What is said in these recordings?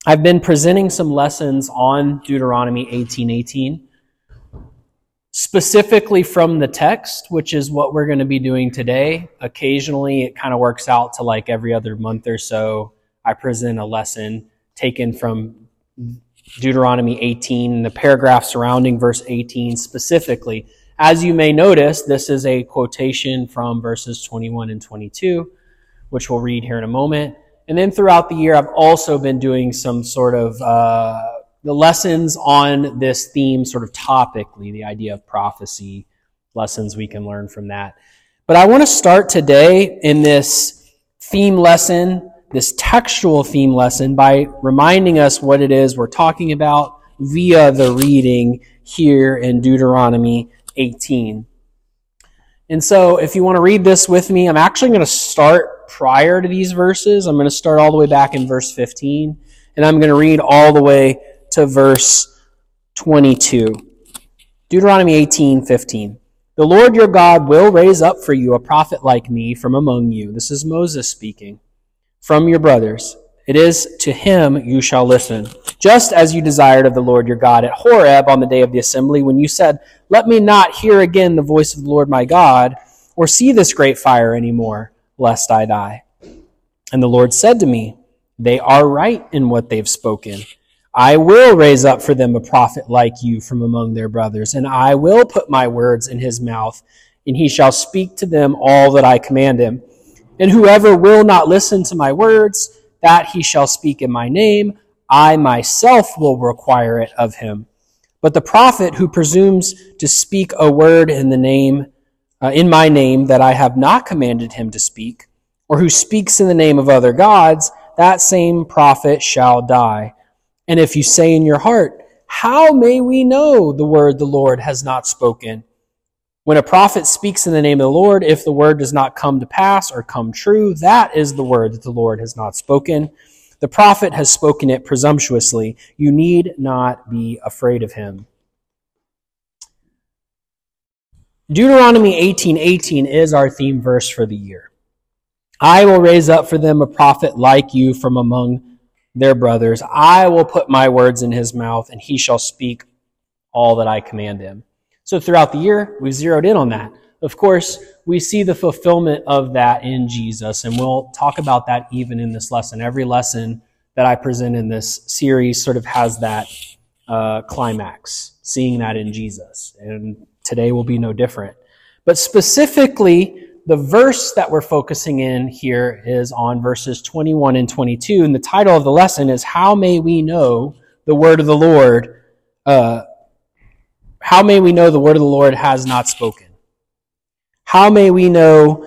I've been presenting some lessons on Deuteronomy 18:18, specifically from the text, which is what we're going to be doing today. Occasionally, it kind of works out to like every other month or so, I present a lesson taken from Deuteronomy 18, the paragraph surrounding verse 18 specifically. As you may notice, this is a quotation from verses 21 and 22, which we'll read here in a moment. And then throughout the year, I've also been doing some sort of the lessons on this theme sort of topically, the idea of prophecy, lessons we can learn from that. But I want to start today in this theme lesson, this textual theme lesson, by reminding us what it is we're talking about via the reading here in Deuteronomy 18. And so if you want to read this with me, I'm actually going to start prior to these verses. I'm going to start all the way back in verse 15, and I'm going to read all the way to verse 22. Deuteronomy 18:15. The Lord your God will raise up for you a prophet like me from among you. This is Moses speaking. From your brothers. It is to him you shall listen. Just as you desired of the Lord your God at Horeb on the day of the assembly, when you said, let me not hear again the voice of the Lord my God, or see this great fire any more, lest I die. And the Lord said to me, they are right in what they've spoken. I will raise up for them a prophet like you from among their brothers, and I will put my words in his mouth, and he shall speak to them all that I command him. And whoever will not listen to my words, that he shall speak in my name, I myself will require it of him. But the prophet who presumes to speak a word in my name that I have not commanded him to speak, or who speaks in the name of other gods, that same prophet shall die. And if you say in your heart, how may we know the word the Lord has not spoken? When a prophet speaks in the name of the Lord, if the word does not come to pass or come true, that is the word that the Lord has not spoken. The prophet has spoken it presumptuously. You need not be afraid of him. Deuteronomy 18:18 is our theme verse for the year. I will raise up for them a prophet like you from among their brothers. I will put my words in his mouth, and he shall speak all that I command him. So throughout the year, we've zeroed in on that. Of course, we see the fulfillment of that in Jesus, and we'll talk about that even in this lesson. Every lesson that I present in this series sort of has that climax, seeing that in Jesus. And today will be no different. But specifically, the verse that we're focusing in here is on verses 21 and 22, and the title of the lesson is, How May We Know the Word of the Lord How may we know the word of the Lord has not spoken? How may we know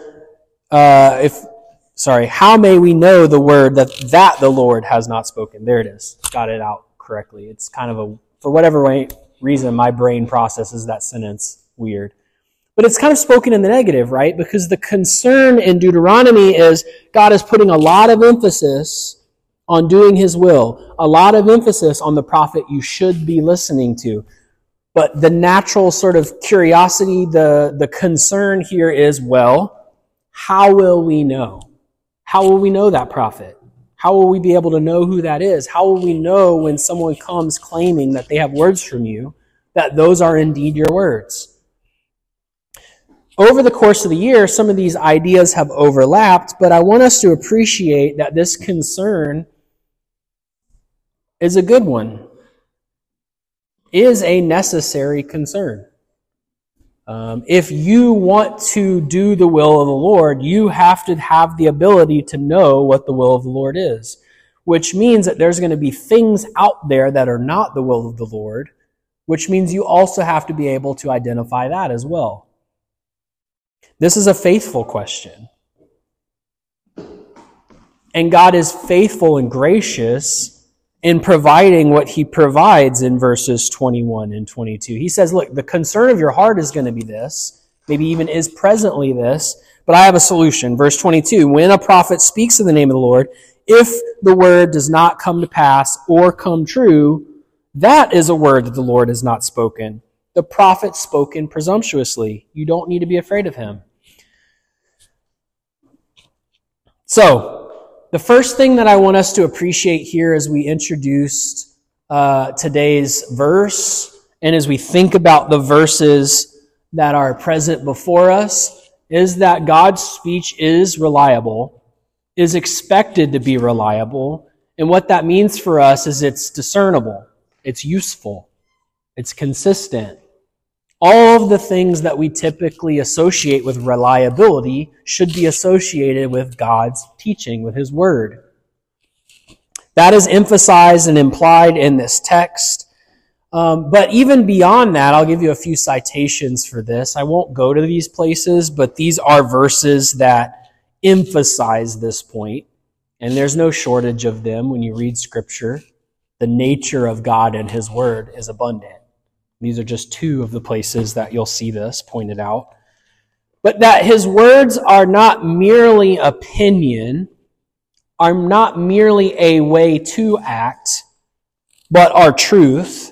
how may we know the word that the Lord has not spoken? There it is. Got it out correctly. It's kind of for whatever reason, my brain processes that sentence weird. But it's kind of spoken in the negative, right? Because the concern in Deuteronomy is God is putting a lot of emphasis on doing his will, a lot of emphasis on the prophet you should be listening to. But the natural sort of curiosity, the concern here is, well, how will we know? How will we know that prophet? How will we be able to know who that is? How will we know when someone comes claiming that they have words from you, that those are indeed your words? Over the course of the year, some of these ideas have overlapped, but I want us to appreciate that this concern is a good one. Is a necessary concern. If you want to do the will of the Lord, you have to have the ability to know what the will of the Lord is, which means that there's going to be things out there that are not the will of the Lord, which means you also have to be able to identify that as well. This is a faithful question. And God is faithful and gracious in providing what he provides in verses 21 and 22. He says, look, the concern of your heart is going to be this, maybe even is presently this, but I have a solution. Verse 22, when a prophet speaks in the name of the Lord, if the word does not come to pass or come true, that is a word that the Lord has not spoken. The prophet spoken presumptuously. You don't need to be afraid of him. So, The first thing that I want us to appreciate here as we introduced today's verse, and as we think about the verses that are present before us, is that God's speech is reliable, is expected to be reliable, and what that means for us is it's discernible, it's useful, it's consistent. All of the things that we typically associate with reliability should be associated with God's teaching, with His Word. That is emphasized and implied in this text. But even beyond that, I'll give you a few citations for this. I won't go to these places, but these are verses that emphasize this point. And there's no shortage of them when you read Scripture. The nature of God and His Word is abundant. These are just two of the places that you'll see this pointed out. But that His words are not merely opinion, are not merely a way to act, but are truth.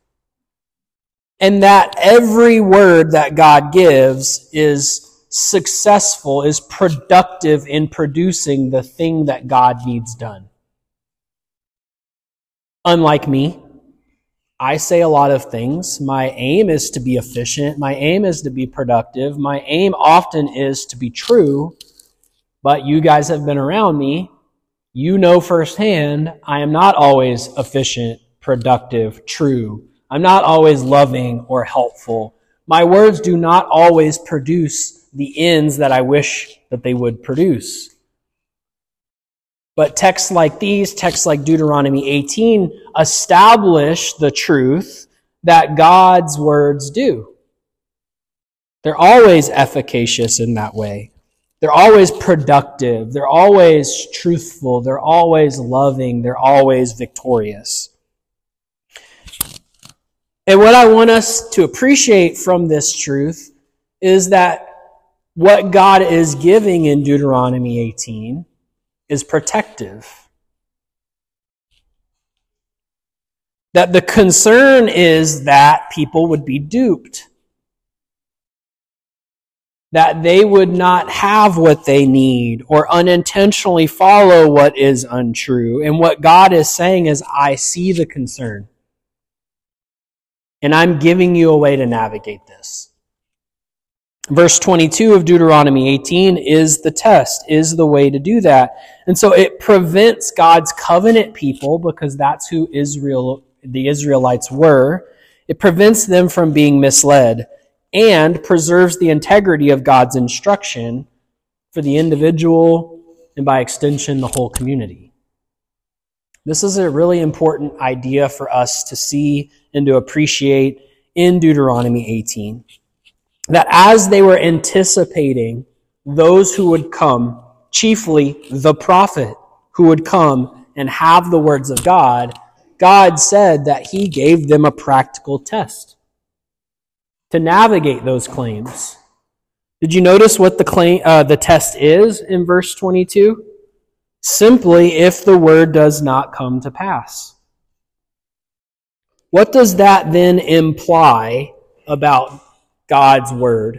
And that every word that God gives is successful, is productive in producing the thing that God needs done. Unlike me, I say a lot of things. My aim is to be efficient. My aim is to be productive. My aim often is to be true. But you guys have been around me. You know firsthand, I am not always efficient, productive, true. I'm not always loving or helpful. My words do not always produce the ends that I wish that they would produce. But texts like these, texts like Deuteronomy 18, establish the truth that God's words do. They're always efficacious in that way. They're always productive. They're always truthful. They're always loving. They're always victorious. And what I want us to appreciate from this truth is that what God is giving in Deuteronomy 18 is protective. That the concern is that people would be duped. That they would not have what they need or unintentionally follow what is untrue. And what God is saying is, I see the concern. And I'm giving you a way to navigate this. Verse 22 of Deuteronomy 18 is the test, is the way to do that. And so it prevents God's covenant people, because that's who the Israelites were. It prevents them from being misled and preserves the integrity of God's instruction for the individual and by extension the whole community. This is a really important idea for us to see and to appreciate in Deuteronomy 18. That as they were anticipating those who would come, chiefly the prophet who would come and have the words of God, God said that He gave them a practical test to navigate those claims. Did you notice what the test is in verse 22? Simply, if the word does not come to pass. What does that then imply about God's word?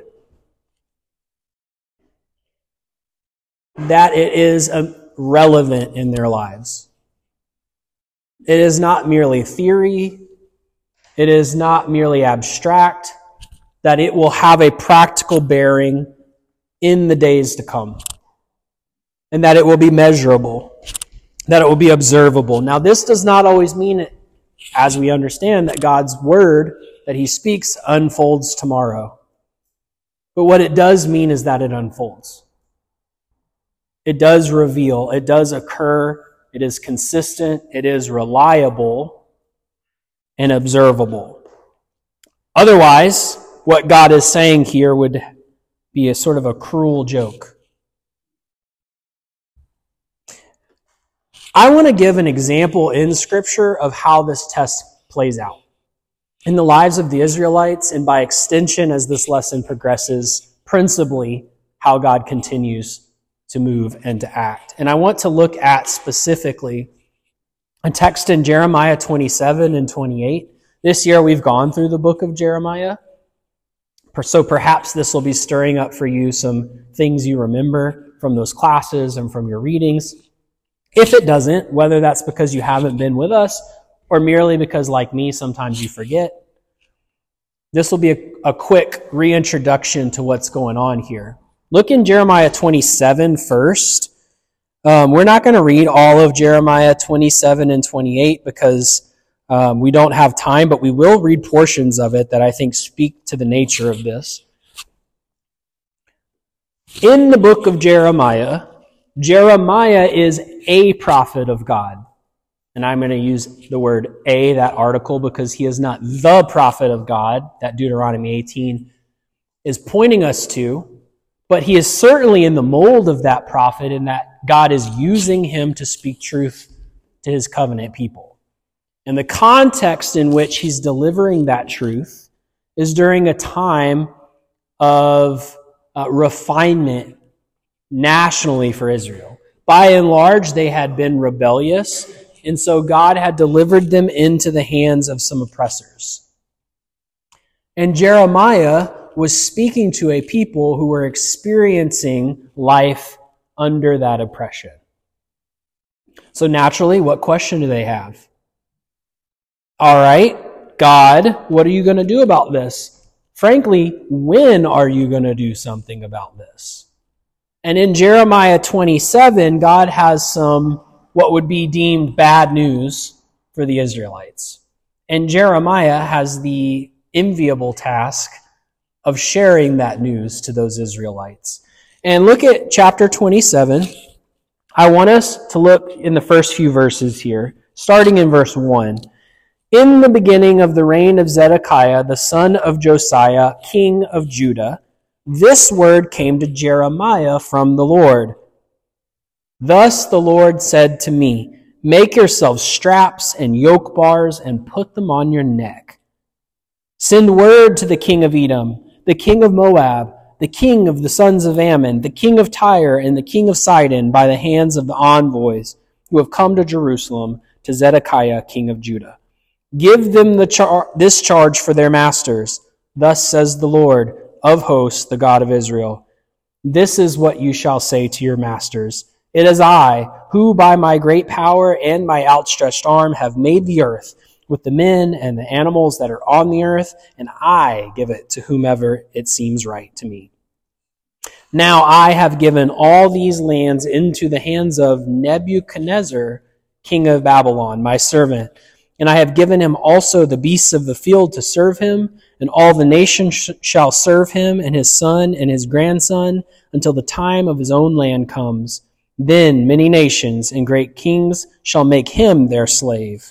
That it is relevant in their lives. It is not merely theory. It is not merely abstract. That it will have a practical bearing in the days to come. And that it will be measurable. That it will be observable. Now, this does not always mean, as we understand, that God's word that He speaks unfolds tomorrow. But what it does mean is that it unfolds. It does reveal. It does occur. It is consistent. It is reliable and observable. Otherwise, what God is saying here would be a sort of a cruel joke. I want to give an example in Scripture of how this test plays out in the lives of the Israelites, and by extension, as this lesson progresses, principally how God continues to move and to act. And I want to look at specifically a text in Jeremiah 27 and 28. This year we've gone through the book of Jeremiah, so perhaps this will be stirring up for you some things you remember from those classes and from your readings. If it doesn't, whether that's because you haven't been with us or merely because, like me, sometimes you forget, this will be a quick reintroduction to what's going on here. Look in Jeremiah 27 first. We're not going to read all of Jeremiah 27 and 28 because we don't have time, but we will read portions of it that I think speak to the nature of this. In the book of Jeremiah, Jeremiah is a prophet of God. And I'm going to use the word a, that article, because he is not the prophet of God, that Deuteronomy 18 is pointing us to, but he is certainly in the mold of that prophet in that God is using him to speak truth to his covenant people. And the context in which he's delivering that truth is during a time of refinement nationally for Israel. By and large, they had been rebellious, and so God had delivered them into the hands of some oppressors. And Jeremiah was speaking to a people who were experiencing life under that oppression. So naturally, what question do they have? All right, God, what are you going to do about this? Frankly, when are you going to do something about this? And in Jeremiah 27, God has some what would be deemed bad news for the Israelites. And Jeremiah has the enviable task of sharing that news to those Israelites. And look at chapter 27. I want us to look in the first few verses here, starting in verse 1. In the beginning of the reign of Zedekiah, the son of Josiah, king of Judah, this word came to Jeremiah from the Lord. Thus the Lord said to me, make yourselves straps and yoke bars and put them on your neck. Send word to the king of Edom, the king of Moab, the king of the sons of Ammon, the king of Tyre, and the king of Sidon by the hands of the envoys who have come to Jerusalem to Zedekiah, king of Judah. Give them this charge for their masters. Thus says the Lord of hosts, the God of Israel. This is what you shall say to your masters. It is I, who by my great power and my outstretched arm have made the earth, with the men and the animals that are on the earth, and I give it to whomever it seems right to me. Now I have given all these lands into the hands of Nebuchadnezzar, king of Babylon, my servant, and I have given him also the beasts of the field to serve him, and all the nations shall serve him, and his son and his grandson, until the time of his own land comes. Then many nations and great kings shall make him their slave.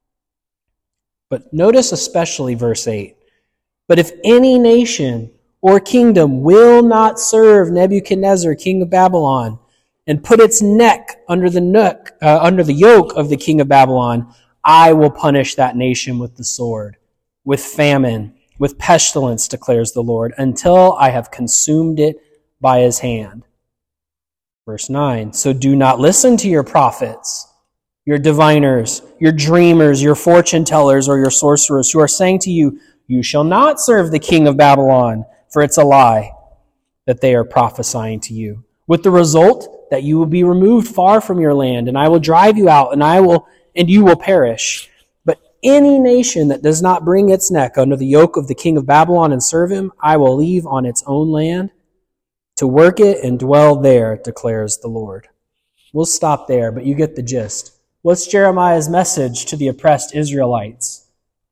But notice especially verse 8. But if any nation or kingdom will not serve Nebuchadnezzar, king of Babylon, and put its neck under the yoke of the king of Babylon, I will punish that nation with the sword, with famine, with pestilence, declares the Lord, until I have consumed it by his hand. Verse 9, so do not listen to your prophets, your diviners, your dreamers, your fortune tellers, or your sorcerers who are saying to you, you shall not serve the king of Babylon, for it's a lie that they are prophesying to you. With the result that you will be removed far from your land, and I will drive you out, and you will perish. But any nation that does not bring its neck under the yoke of the king of Babylon and serve him, I will leave on its own land to work it and dwell there, declares the Lord. We'll stop there, but you get the gist. What's Jeremiah's message to the oppressed Israelites?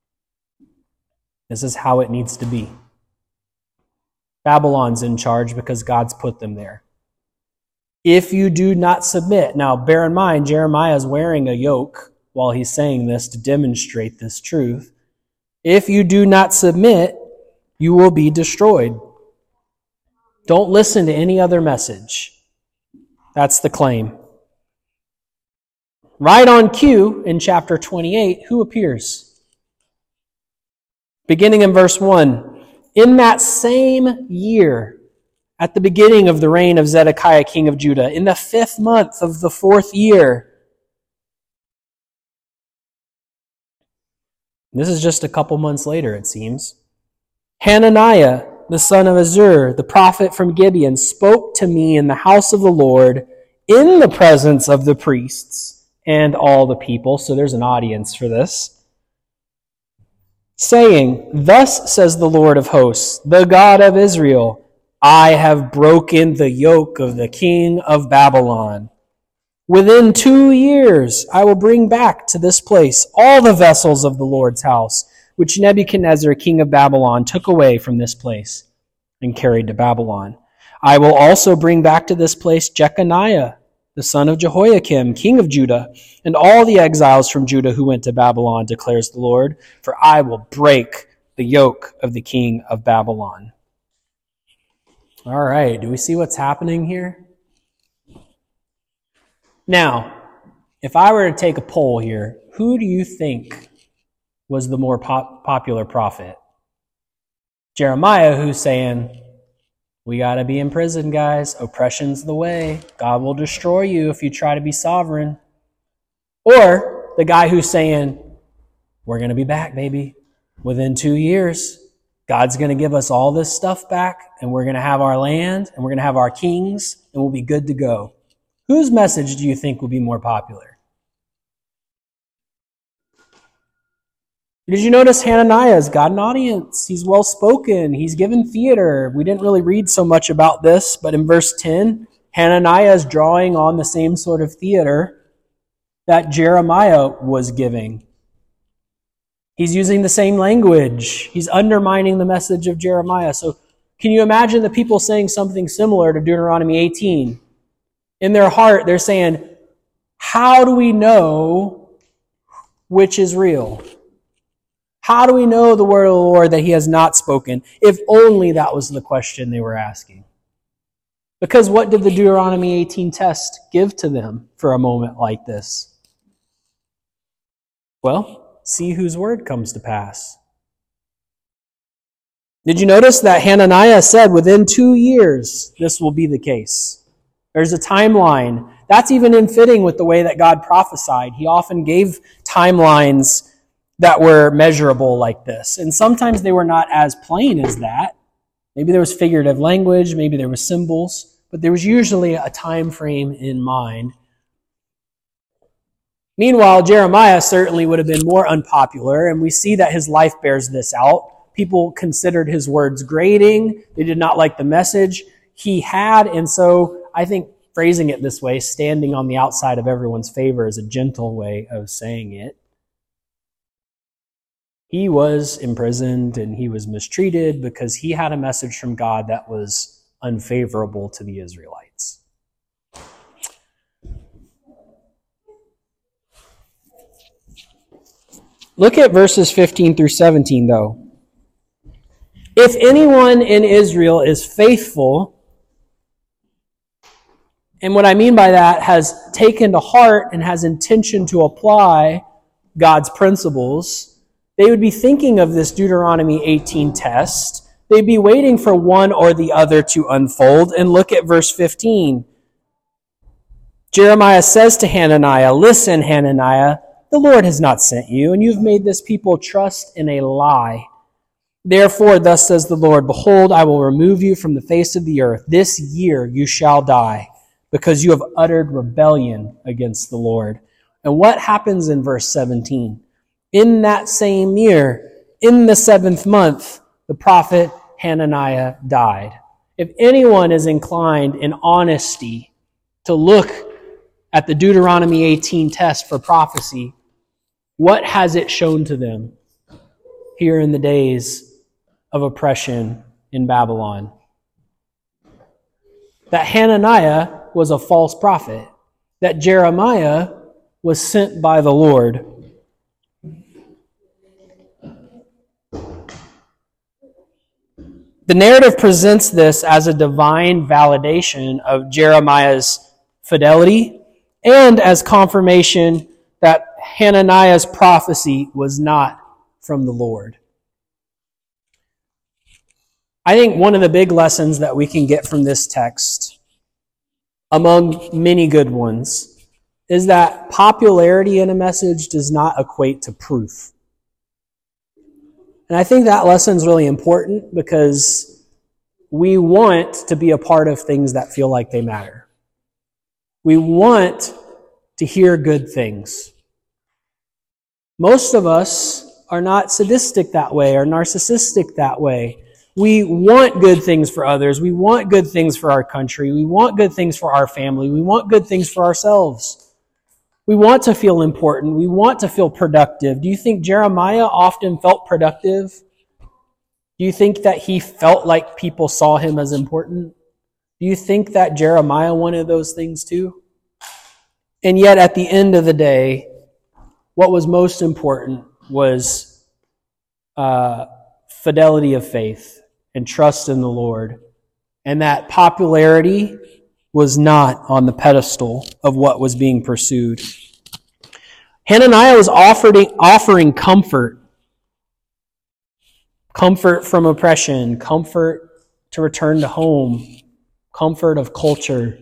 This is how it needs to be. Babylon's in charge because God's put them there. If you do not submit, now bear in mind, Jeremiah is wearing a yoke while he's saying this to demonstrate this truth. If you do not submit, you will be destroyed. Don't listen to any other message. That's the claim. Right on cue in chapter 28, who appears? Beginning in verse 1. In that same year, at the beginning of the reign of Zedekiah, king of Judah, in the 5th month of the 4th year. This is just a couple months later, it seems. Hananiah, the son of Azur, the prophet from Gibeon, spoke to me in the house of the Lord in the presence of the priests and all the people. So there's an audience for this. Saying, "Thus says the Lord of hosts, the God of Israel, I have broken the yoke of the king of Babylon. Within 2 years, I will bring back to this place all the vessels of the Lord's house, which Nebuchadnezzar, king of Babylon, took away from this place and carried to Babylon. I will also bring back to this place Jeconiah, the son of Jehoiakim, king of Judah, and all the exiles from Judah who went to Babylon, declares the Lord, for I will break the yoke of the king of Babylon." All right, do we see what's happening here? Now, if I were to take a poll here, who do you think was the more popular prophet? Jeremiah, who's saying, we got to be in prison, guys. Oppression's the way. God will destroy you if you try to be sovereign. Or the guy who's saying, we're going to be back, baby. Within 2 years, God's going to give us all this stuff back, and we're going to have our land, and we're going to have our kings, and we'll be good to go. Whose message do you think will be more popular? Did you notice Hananiah's got an audience? He's well-spoken. He's given theater. We didn't really read so much about this, but in verse 10, Hananiah is drawing on the same sort of theater that Jeremiah was giving. He's using the same language. He's undermining the message of Jeremiah. So can you imagine the people saying something similar to Deuteronomy 18? In their heart, they're saying, how do we know which is real? How do we know the word of the Lord that he has not spoken? If only that was the question they were asking. Because what did the Deuteronomy 18 test give to them for a moment like this? Well, see whose word comes to pass. Did you notice that Hananiah said within 2 years this will be the case? There's a timeline. That's even in fitting with the way that God prophesied. He often gave timelines that were measurable like this. And sometimes they were not as plain as that. Maybe there was figurative language, maybe there were symbols, but there was usually a time frame in mind. Meanwhile, Jeremiah certainly would have been more unpopular, and we see that his life bears this out. People considered his words grating. They did not like the message he had, and so I think phrasing it this way, standing on the outside of everyone's favor, is a gentle way of saying it. He was imprisoned and he was mistreated because he had a message from God that was unfavorable to the Israelites. Look at verses 15 through 17, though. If anyone in Israel is faithful, and what I mean by that, has taken to heart and has intention to apply God's principles, they would be thinking of this Deuteronomy 18 test. They'd be waiting for one or the other to unfold. And look at verse 15. Jeremiah says to Hananiah, "Listen, Hananiah, the Lord has not sent you, and you've made this people trust in a lie. Therefore, thus says the Lord, behold, I will remove you from the face of the earth. This year you shall die, because you have uttered rebellion against the Lord." And what happens in verse 17? In that same year, in the 7th month, the prophet Hananiah died. If anyone is inclined in honesty to look at the Deuteronomy 18 test for prophecy, what has it shown to them here in the days of oppression in Babylon? That Hananiah was a false prophet, that Jeremiah was sent by the Lord. The narrative presents this as a divine validation of Jeremiah's fidelity and as confirmation that Hananiah's prophecy was not from the Lord. I think one of the big lessons that we can get from this text, among many good ones, is that popularity in a message does not equate to proof. And I think that lesson is really important because we want to be a part of things that feel like they matter. We want to hear good things. Most of us are not sadistic that way or narcissistic that way. We want good things for others. We want good things for our country. We want good things for our family. We want good things for ourselves. We want to feel important. We want to feel productive. Do you think Jeremiah often felt productive? Do you think that he felt like people saw him as important? Do you think that Jeremiah wanted those things too? And yet at the end of the day, what was most important was fidelity of faith and trust in the Lord. And that popularity was not on the pedestal of what was being pursued. Hananiah was offering comfort. Comfort from oppression, comfort to return to home, comfort of culture.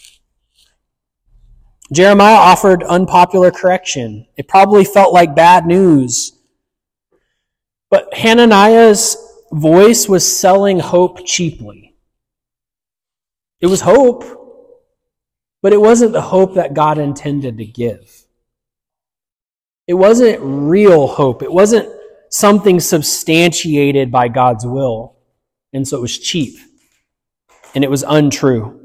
Jeremiah offered unpopular correction. It probably felt like bad news. But Hananiah's voice was selling hope cheaply. It was hope, but it wasn't the hope that God intended to give. It wasn't real hope. It wasn't something substantiated by God's will. And so it was cheap. And it was untrue.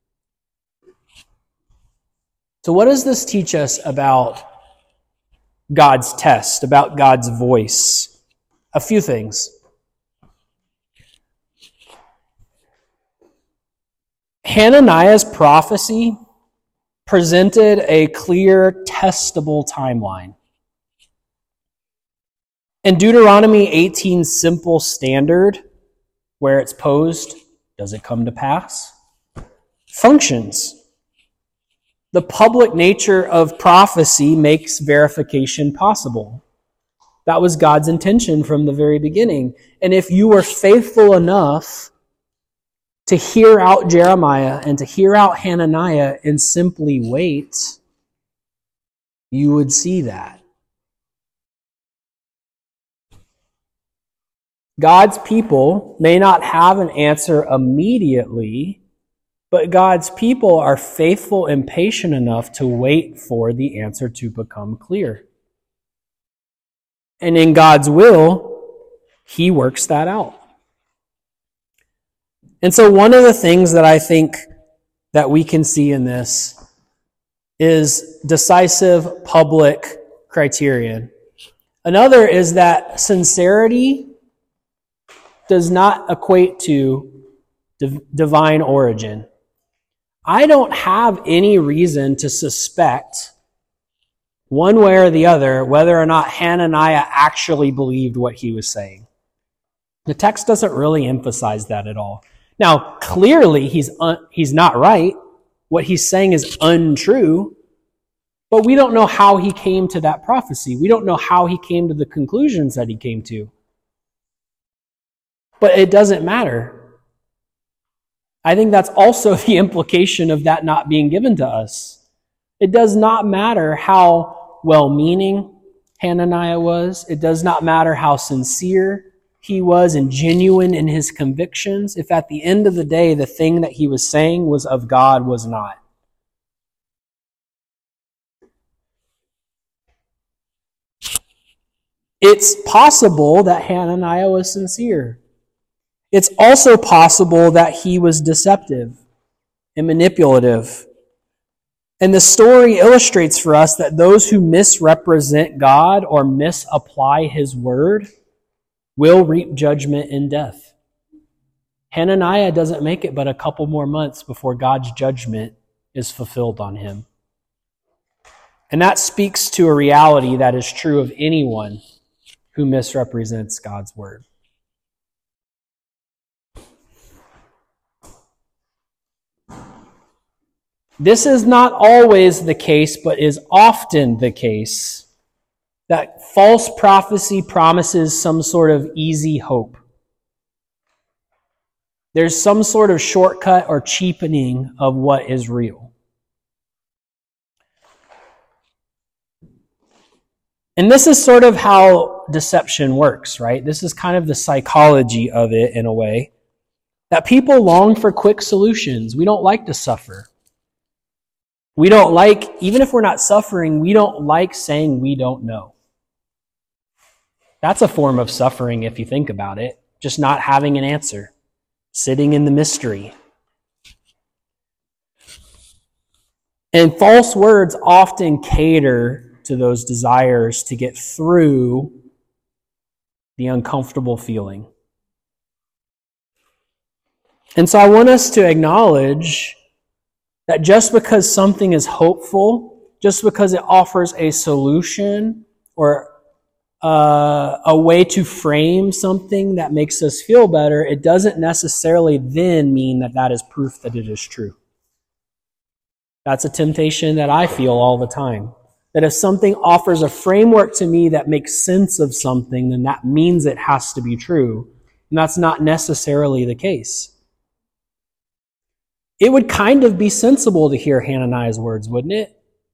So what does this teach us about God's test, about God's voice? A few things. Hananiah's prophecy presented a clear, testable timeline. And Deuteronomy 18's simple standard, where it's posed, does it come to pass? Functions. The public nature of prophecy makes verification possible. That was God's intention from the very beginning. And if you were faithful enough to hear out Jeremiah and to hear out Hananiah and simply wait, you would see that. God's people may not have an answer immediately, but God's people are faithful and patient enough to wait for the answer to become clear. And in God's will, He works that out. And so one of the things that I think that we can see in this is decisive public criterion. Another is that sincerity does not equate to divine origin. I don't have any reason to suspect one way or the other whether or not Hananiah actually believed what he was saying. The text doesn't really emphasize that at all. Now, clearly he's not right. What he's saying is untrue, but we don't know how he came to that prophecy. We don't know how he came to the conclusions that he came to. But it doesn't matter. I think that's also the implication of that not being given to us. It does not matter how well-meaning Hananiah was. It does not matter how sincere he was and genuine in his convictions. If at the end of the day, the thing that he was saying was of God, was not. It's possible that Hananiah was sincere. It's also possible that he was deceptive and manipulative. And the story illustrates for us that those who misrepresent God or misapply His word will reap judgment and death. Hananiah doesn't make it but a couple more months before God's judgment is fulfilled on him. And that speaks to a reality that is true of anyone who misrepresents God's word. This is not always the case, but is often the case, that false prophecy promises some sort of easy hope. There's some sort of shortcut or cheapening of what is real. And this is sort of how deception works, right? This is kind of the psychology of it in a way, that people long for quick solutions. We don't like to suffer. We don't like, even if we're not suffering, we don't like saying we don't know. That's a form of suffering if you think about it. Just not having an answer. Sitting in the mystery. And false words often cater to those desires to get through the uncomfortable feeling. And so I want us to acknowledge that just because something is hopeful, just because it offers a solution or a way to frame something that makes us feel better, it doesn't necessarily then mean that that is proof that it is true. That's a temptation that I feel all the time. That if something offers a framework to me that makes sense of something, then that means it has to be true. And that's not necessarily the case. It would kind of be sensible to hear Hananiah's words, wouldn't it?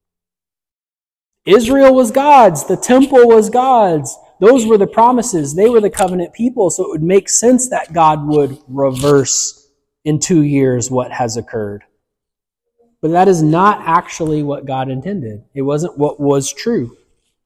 Israel was God's. The temple was God's. Those were the promises. They were the covenant people. So it would make sense that God would reverse in 2 years what has occurred. But that is not actually what God intended. It wasn't what was true.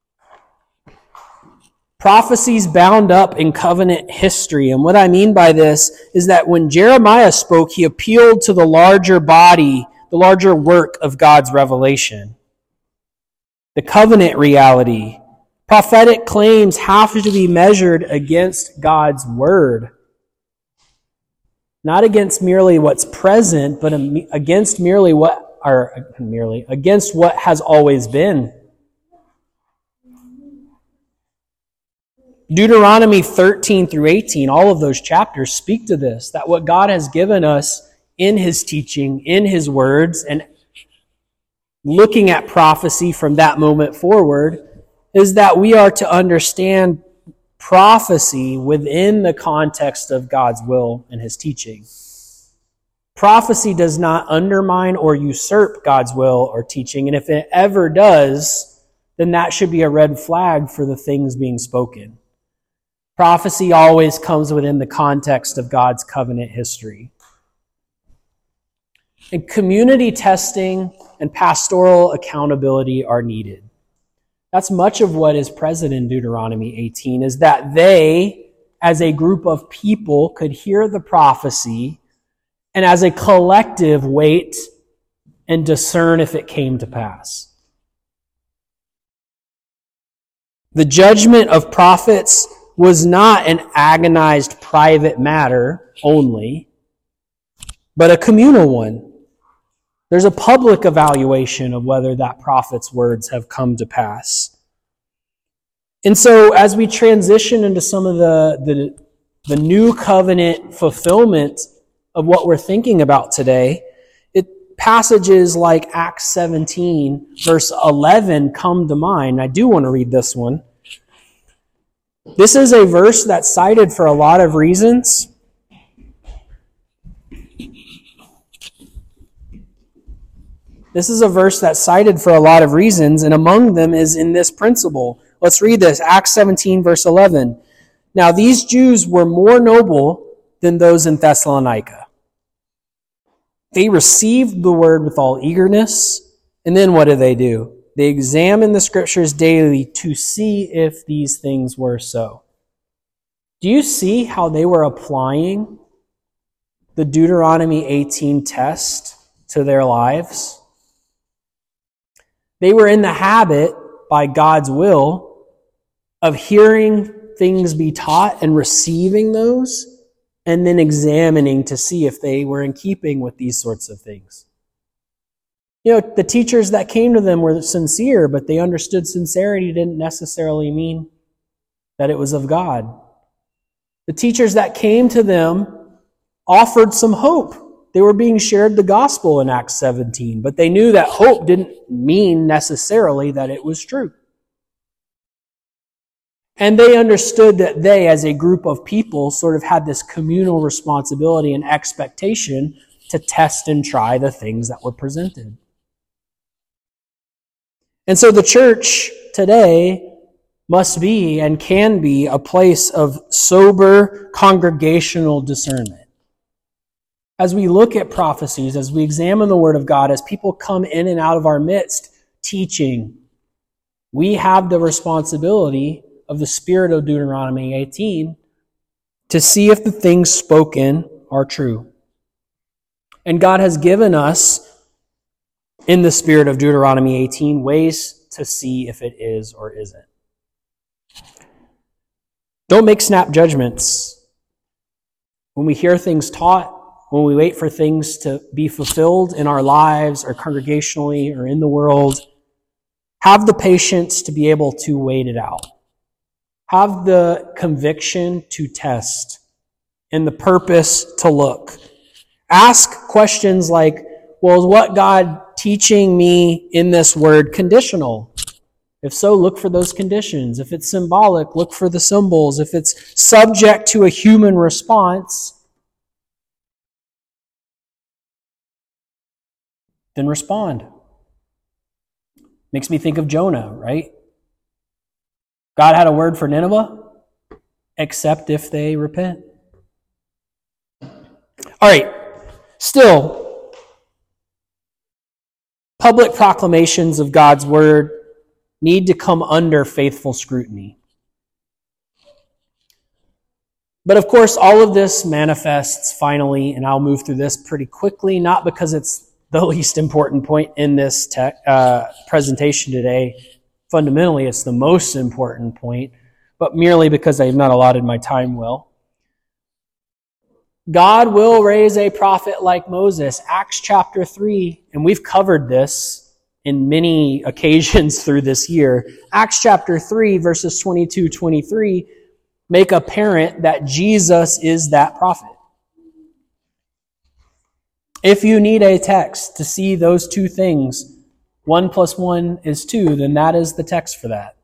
Prophecies bound up in covenant history. And what I mean by this is that when Jeremiah spoke, he appealed to the larger body, the larger work of God's revelation. The covenant reality. Prophetic claims have to be measured against God's word. Not against merely what's present, but against against what has always been. Deuteronomy 13 through 18, all of those chapters speak to this, that what God has given us in His teaching, in His words, and looking at prophecy from that moment forward, is that we are to understand prophecy within the context of God's will and His teaching. Prophecy does not undermine or usurp God's will or teaching, and if it ever does, then that should be a red flag for the things being spoken. Prophecy always comes within the context of God's covenant history. And community testing and pastoral accountability are needed. That's much of what is present in Deuteronomy 18, is that they, as a group of people, could hear the prophecy and as a collective wait and discern if it came to pass. The judgment of prophets was not an agonized private matter only, but a communal one. There's a public evaluation of whether that prophet's words have come to pass. And so as we transition into some of the new covenant fulfillment of what we're thinking about today, passages like Acts 17, verse 11 come to mind. I do want to read this one. This is a verse that's cited for a lot of reasons. This is a verse that's cited for a lot of reasons, and among them is in this principle. Let's read this. Acts 17, verse 11. Now these Jews were more noble than those in Thessalonica. They received the word with all eagerness, and then what do? They examined the scriptures daily to see if these things were so. Do you see how they were applying the Deuteronomy 18 test to their lives? They were in the habit, by God's will, of hearing things be taught and receiving those, and then examining to see if they were in keeping with these sorts of things. You know, the teachers that came to them were sincere, but they understood sincerity didn't necessarily mean that it was of God. The teachers that came to them offered some hope. They were being shared the gospel in Acts 17, but they knew that hope didn't mean necessarily that it was true. And they understood that they, as a group of people, sort of had this communal responsibility and expectation to test and try the things that were presented. And so the church today must be and can be a place of sober congregational discernment. As we look at prophecies, as we examine the Word of God, as people come in and out of our midst teaching, we have the responsibility of the spirit of Deuteronomy 18 to see if the things spoken are true. And God has given us, in the spirit of Deuteronomy 18, ways to see if it is or isn't. Don't make snap judgments. When we hear things taught, when we wait for things to be fulfilled in our lives or congregationally or in the world, have the patience to be able to wait it out. Have the conviction to test and the purpose to look. Ask questions like, well, is what God teaching me in this word conditional? If so, look for those conditions. If it's symbolic, look for the symbols. If it's subject to a human response, then respond. Makes me think of Jonah, right? God had a word for Nineveh, except if they repent. All right, still, public proclamations of God's word need to come under faithful scrutiny. But of course, all of this manifests finally, and I'll move through this pretty quickly, not because it's the least important point in this presentation today. Fundamentally, it's the most important point, but merely because I have not allotted my time well. God will raise a prophet like Moses. Acts chapter 3, and we've covered this in many occasions through this year. Acts chapter 3, verses 22-23, make apparent that Jesus is that prophet. If you need a text to see those two things, 1 + 1 is 2, then that is the text for that.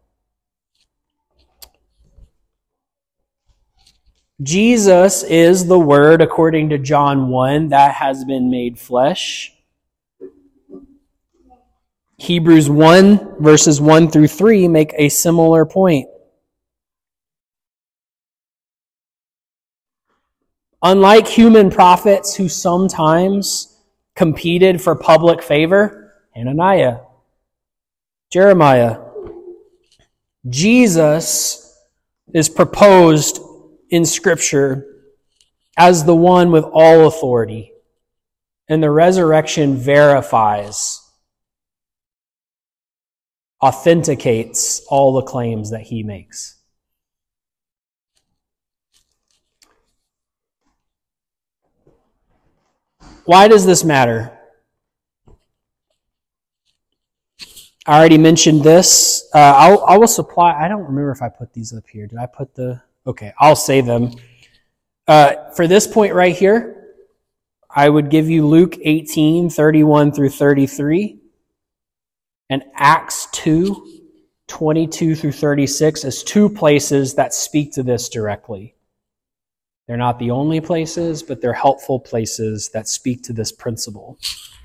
Jesus is the Word, according to John 1, that has been made flesh. Hebrews 1, verses 1-3 make a similar point. Unlike human prophets who sometimes competed for public favor, Hananiah, Jeremiah, Jesus is proposed in Scripture as the one with all authority, and the resurrection verifies, authenticates all the claims that he makes. Why does this matter? I already mentioned this. I will supply, I don't remember if I put these up here. Did I put okay, I'll say them. For this point right here, I would give you Luke 18, 31-33, and Acts 2, 22-36 as two places that speak to this directly. They're not the only places, but they're helpful places that speak to this principle.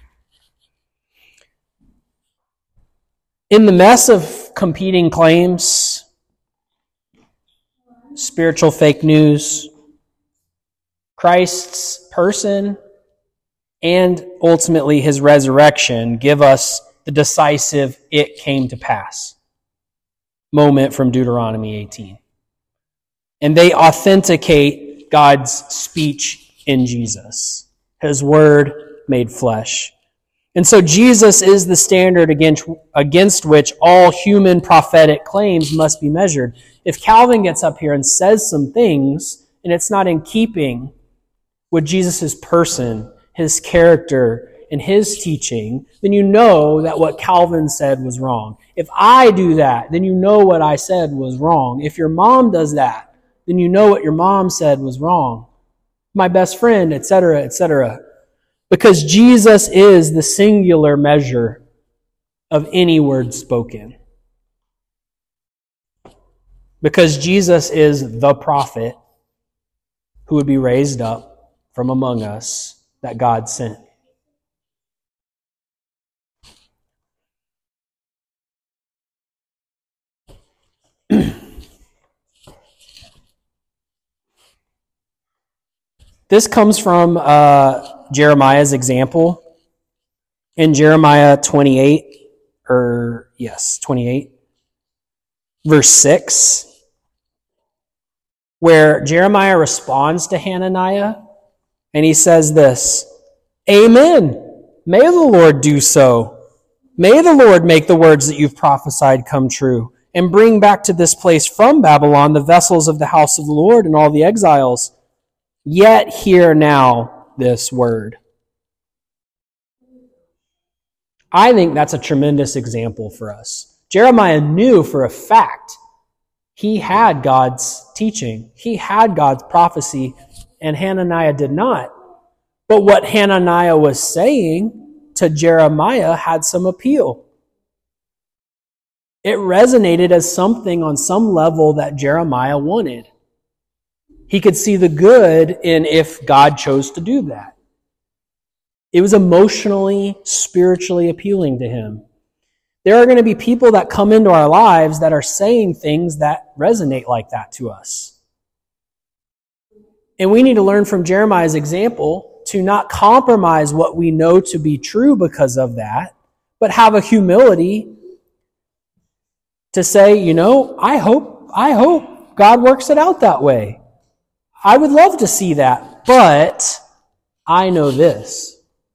In the mess of competing claims, spiritual fake news, Christ's person, and ultimately his resurrection give us the decisive "it came to pass" moment from Deuteronomy 18. And they authenticate God's speech in Jesus, his word made flesh. And so Jesus is the standard against which all human prophetic claims must be measured. If Calvin gets up here and says some things, and it's not in keeping with Jesus' person, his character, and his teaching, then you know that what Calvin said was wrong. If I do that, then you know what I said was wrong. If your mom does that, then you know what your mom said was wrong. My best friend, etc., etc. Because Jesus is the singular measure of any word spoken. Because Jesus is the prophet who would be raised up from among us that God sent. This comes from Jeremiah's example in Jeremiah 28, 28, verse 6, where Jeremiah responds to Hananiah, and he says this, "Amen. May the Lord do so. May the Lord make the words that you've prophesied come true, and bring back to this place from Babylon the vessels of the house of the Lord and all the exiles. Yet hear now this word." I think that's a tremendous example for us. Jeremiah knew for a fact he had God's teaching. He had God's prophecy, and Hananiah did not. But what Hananiah was saying to Jeremiah had some appeal. It resonated as something on some level that Jeremiah wanted. He could see the good in if God chose to do that. It was emotionally, spiritually appealing to him. There are going to be people that come into our lives that are saying things that resonate like that to us. And we need to learn from Jeremiah's example to not compromise what we know to be true because of that, but have a humility to say, I hope God works it out that way. I would love to see that, but I know this.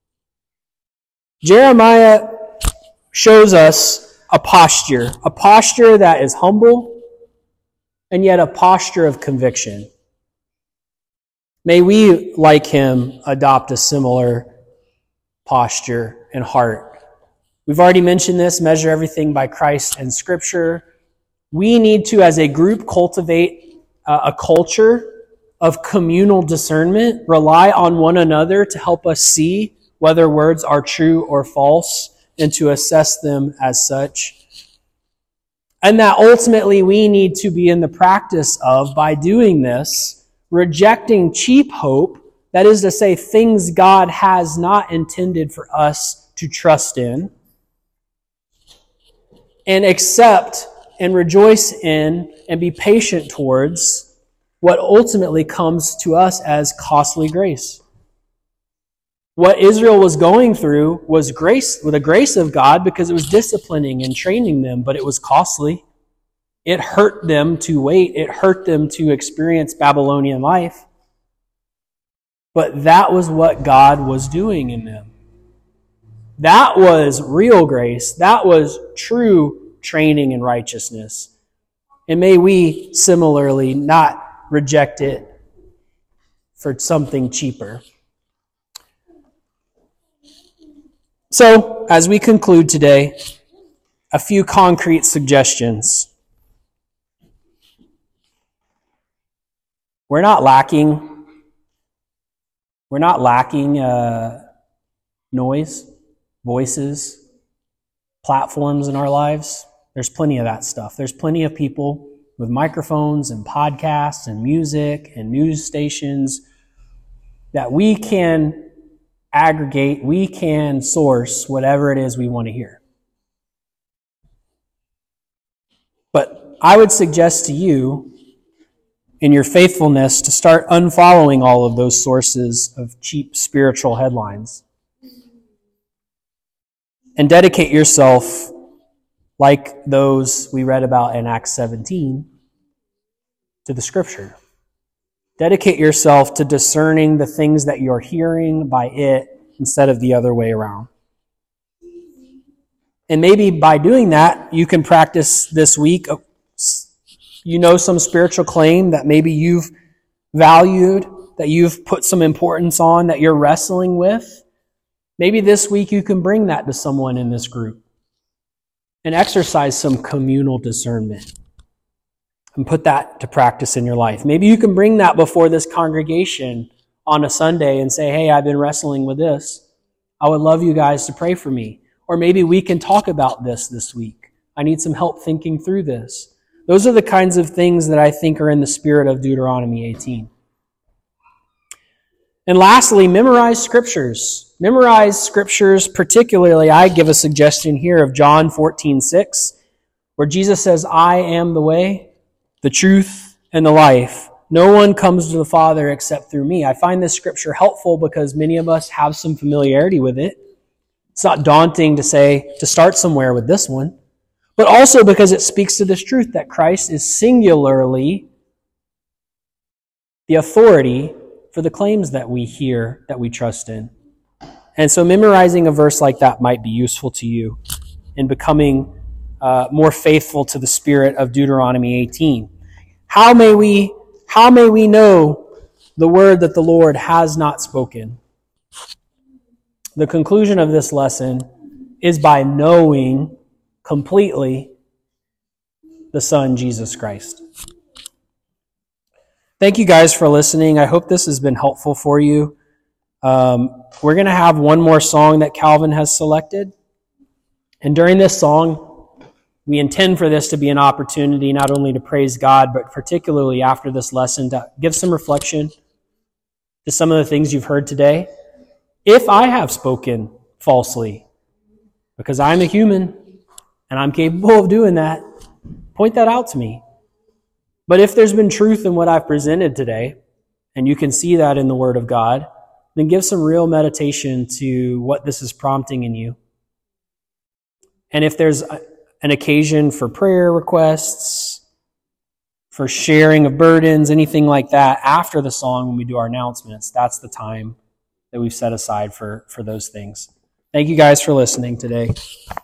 Jeremiah shows us a posture that is humble, and yet a posture of conviction. May we, like him, adopt a similar posture and heart. We've already mentioned this, measure everything by Christ and Scripture. We need to, as a group, cultivate a culture of communal discernment, rely on one another to help us see whether words are true or false, and to assess them as such. And that ultimately we need to be in the practice of, by doing this, rejecting cheap hope, that is to say, things God has not intended for us to trust in, and accept and rejoice in and be patient towards what ultimately comes to us as costly grace. What Israel was going through was grace, with the grace of God, because it was disciplining and training them, but it was costly. It hurt them to wait. It hurt them to experience Babylonian life. But that was what God was doing in them. That was real grace. That was true training in righteousness. And may we similarly not reject it for something cheaper. So, as we conclude today, a few concrete suggestions. We're not lacking noise, voices, platforms in our lives. There's plenty of that stuff. There's plenty of people with microphones and podcasts and music and news stations that we can aggregate, we can source whatever it is we want to hear. But I would suggest to you, in your faithfulness, to start unfollowing all of those sources of cheap spiritual headlines. And dedicate yourself, like those we read about in Acts 17, to the Scripture. Dedicate yourself to discerning the things that you're hearing by it instead of the other way around. And maybe by doing that, you can practice this week. Some spiritual claim that maybe you've valued, that you've put some importance on, that you're wrestling with. Maybe this week you can bring that to someone in this group and exercise some communal discernment. And put that to practice in your life. Maybe you can bring that before this congregation on a Sunday and say, hey, I've been wrestling with this. I would love you guys to pray for me. Or maybe we can talk about this week. I need some help thinking through this. Those are the kinds of things that I think are in the spirit of Deuteronomy 18. And lastly, memorize scriptures. Memorize scriptures, particularly I give a suggestion here of John 14:6, where Jesus says, I am the way, the truth, and the life. No one comes to the Father except through me. I find this scripture helpful because many of us have some familiarity with it. It's not daunting to start somewhere with this one, but also because it speaks to this truth that Christ is singularly the authority for the claims that we hear, that we trust in. And so memorizing a verse like that might be useful to you in becoming more faithful to the spirit of Deuteronomy 18. How may we know the word that the Lord has not spoken? The conclusion of this lesson is by knowing completely the Son, Jesus Christ. Thank you guys for listening. I hope this has been helpful for you. We're going to have one more song that Calvin has selected. And during this song, we intend for this to be an opportunity not only to praise God, but particularly after this lesson to give some reflection to some of the things you've heard today. If I have spoken falsely, because I'm a human and I'm capable of doing that, point that out to me. But if there's been truth in what I've presented today, and you can see that in the Word of God, then give some real meditation to what this is prompting in you. And if there's an occasion for prayer requests, for sharing of burdens, anything like that, after the song when we do our announcements, that's the time that we've set aside for those things. Thank you guys for listening today.